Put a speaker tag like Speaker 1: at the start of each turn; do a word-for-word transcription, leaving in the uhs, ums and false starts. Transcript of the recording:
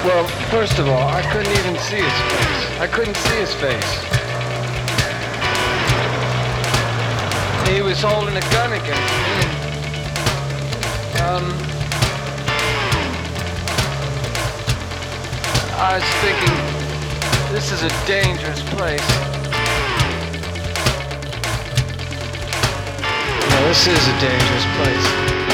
Speaker 1: Well, first of all, I couldn't even see his face. I couldn't see his face. He was holding a gun against me. Um, I was thinking, this is a dangerous place. No, this is a dangerous place.